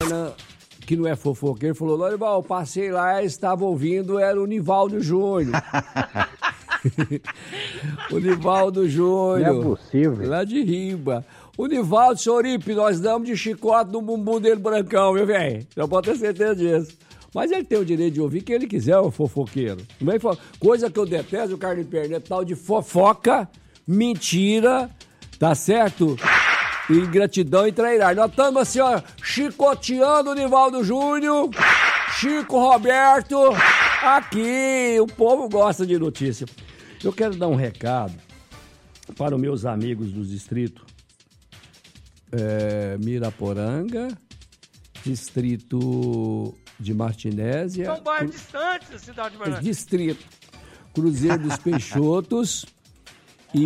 Perna, que não é fofoqueiro, falou, Lorival, passei lá, estava ouvindo, era o Nivaldo Júnior. O Nivaldo Júnior. Não é possível. Lá de Riba. O Nivaldo Soripe, nós damos de chicote no bumbum dele brancão, viu, velho? Já pode ter certeza disso. Mas ele tem o direito de ouvir quem ele quiser, o fofoqueiro. Coisa que eu detesto, o Carlos Perna, é tal de fofoca, mentira, tá certo? Ingratidão e trairagem. Nós estamos assim, ó, chicoteando o Nivaldo Júnior, Chico Roberto, aqui, o povo gosta de notícia. Eu quero dar um recado para os meus amigos do distrito Miraporanga, distrito de Martinésia. São bairros distantes da cidade de Martinésia. Distrito Cruzeiro dos Peixotos e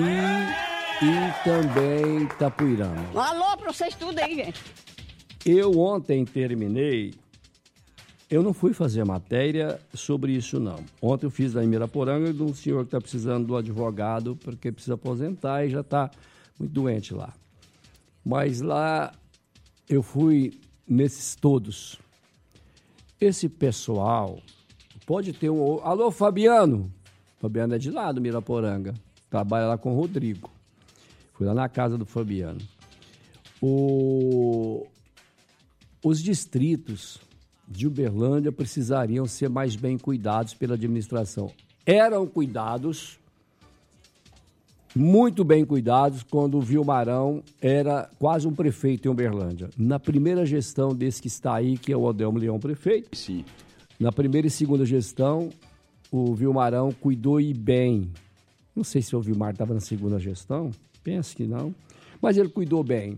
também Itapuirama. Um alô pra vocês tudo aí, gente. Eu ontem terminei, eu não fui fazer matéria sobre isso não. Ontem eu fiz da Miraporanga de um senhor que está precisando do advogado porque precisa aposentar e já está muito doente lá. Mas lá eu fui nesses todos. Esse pessoal pode ter um... Alô, Fabiano. Fabiano é de lá do Miraporanga. Trabalha lá com o Rodrigo. Fui lá na casa do Fabiano. Os distritos de Uberlândia precisariam ser mais bem cuidados pela administração. Eram cuidados, muito bem cuidados, quando o Vilmarão era quase um prefeito em Uberlândia. Na primeira gestão desse que está aí, que é o Adelmo Leão prefeito, sim. Na primeira e segunda gestão, o Vilmarão cuidou e bem. Não sei se o Vilmar estava na segunda gestão, penso que não, mas ele cuidou bem.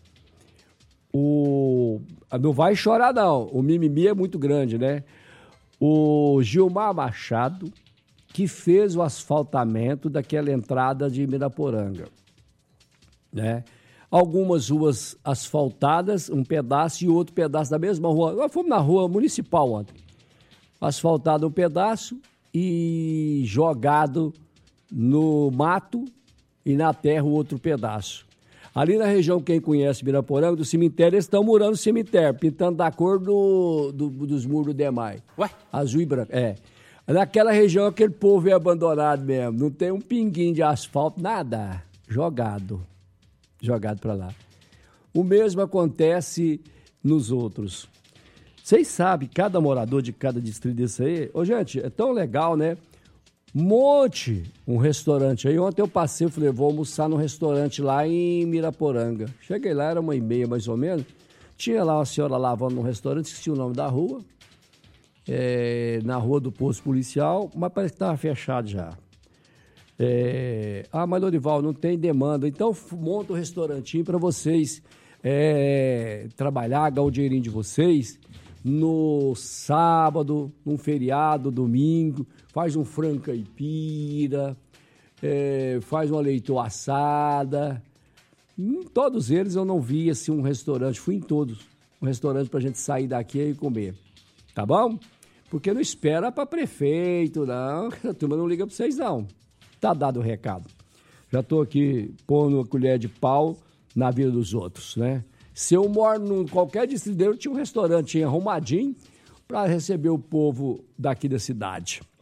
Não vai chorar, não. O mimimi é muito grande, né? O Gilmar Machado, que fez o asfaltamento daquela entrada de Miraporanga, né? Algumas ruas asfaltadas, um pedaço e outro pedaço da mesma rua. Nós fomos na rua municipal ontem. Asfaltado um pedaço e jogado no mato e na terra o outro pedaço. Ali na região, quem conhece Miraporanga, do cemitério, eles estão murando o cemitério, pintando da cor dos muros do Demai. Ué? Azul e branco, Naquela região, aquele povo é abandonado mesmo. Não tem um pinguinho de asfalto, nada. Jogado para lá. O mesmo acontece nos outros. Vocês sabem, cada morador de cada distrito desse aí... Ô, gente, é tão legal, né? Um restaurante aí. Ontem eu passei, falei, vou almoçar num restaurante lá em Miraporanga. Cheguei lá, era 1h30 mais ou menos. Tinha lá uma senhora lavando num restaurante, esqueci o nome da rua. Na rua do posto policial, mas parece que estava fechado já. Mas Lorival, não tem demanda. Então monta um restaurantinho para vocês trabalhar, ganhar o dinheirinho de vocês no sábado, num feriado, domingo. Faz um frango caipira, faz uma leitoa assada. Em todos eles eu não vi assim, um restaurante, fui em todos. Um restaurante pra gente sair daqui e comer. Tá bom? Porque não espera pra prefeito, não. A turma não liga pra vocês, não. Tá dado o recado. Já tô aqui pondo a colher de pau na vida dos outros, né? Se eu moro em qualquer distrito, tinha um restaurante arrumadinho pra receber o povo daqui da cidade.